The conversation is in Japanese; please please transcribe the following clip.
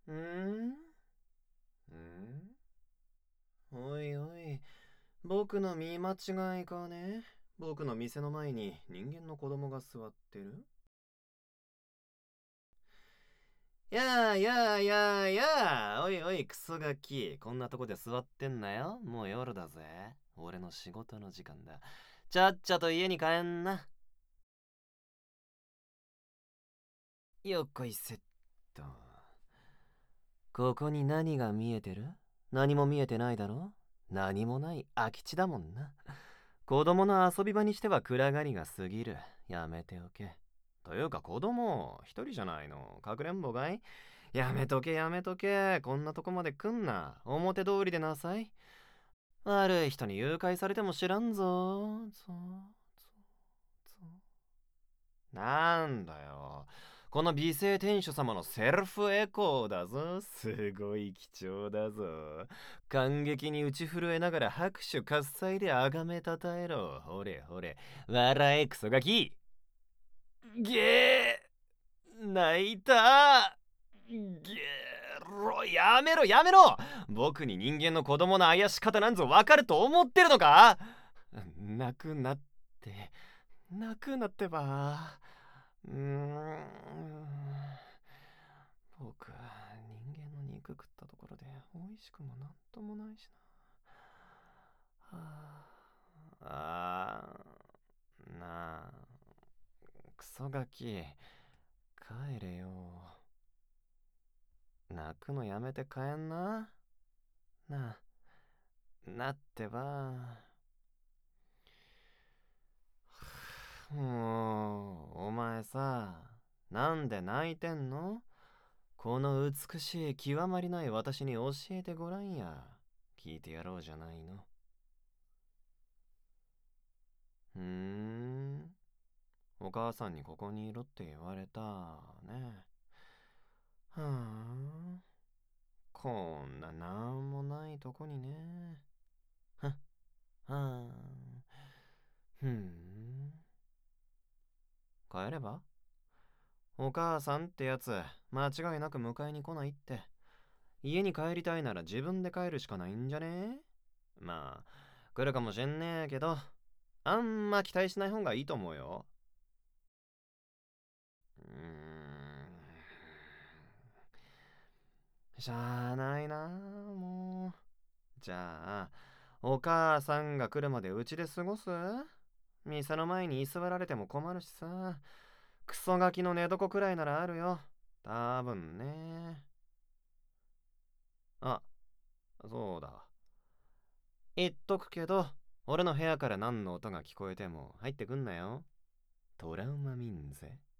んんおいおい、僕の見間違いかね。僕の店の前に人間の子供が座ってる。やあ、おいおい、クソガキ。こんなとこで座ってんなよ。もう夜だぜ。俺の仕事の時間だ。ちゃっちゃと家に帰んな。よっこいせっと。ここに何が見えてる？何も見えてないだろ？何もない空き地だもんな。子供の遊び場にしては暗がりが過ぎる。やめておけ。というか子供一人じゃないの？かくれんぼかい？やめとけやめとけ。こんなとこまで来んな。表通りでなさい。悪い人に誘拐されても知らんぞ。なんだよ。この美声店主様のセルフエコーだぞ。すごい貴重だぞ。感激に打ち震えながら拍手喝采で崇めたたえろ。ほれほれ。笑えクソガキ。ゲー泣いた。ゲロやめろやめろ。僕に人間の子供のあやし方なんぞわかると思ってるのか？泣くなって泣くなってば。僕、人間の肉食ったところで美味しくもなんともないしな。なあ、クソガキ、帰れよ。泣くのやめて帰んな。ななってば。もう、お前さ、なんで泣いてんの？この美しい極まりない私に教えてごらんや。聞いてやろうじゃないの。お母さんにここにいろって言われたね。はあ、こんななんもないとこにね。ははあ、帰れば？お母さんってやつ、間違いなく迎えに来ないって。家に帰りたいなら自分で帰るしかないんじゃね？まあ、来るかもしんねえけど、あんま期待しない方がいいと思うよ。うーん。しゃあないな、もう。じゃあ、お母さんが来るまでうちで過ごす？店の前に居座られても困るしさ。クソガキの寝床くらいならあるよ。多分ね。あ、そうだ。言っとくけど、俺の部屋から何の音が聞こえても入ってくんなよ。トラウマミンゼ。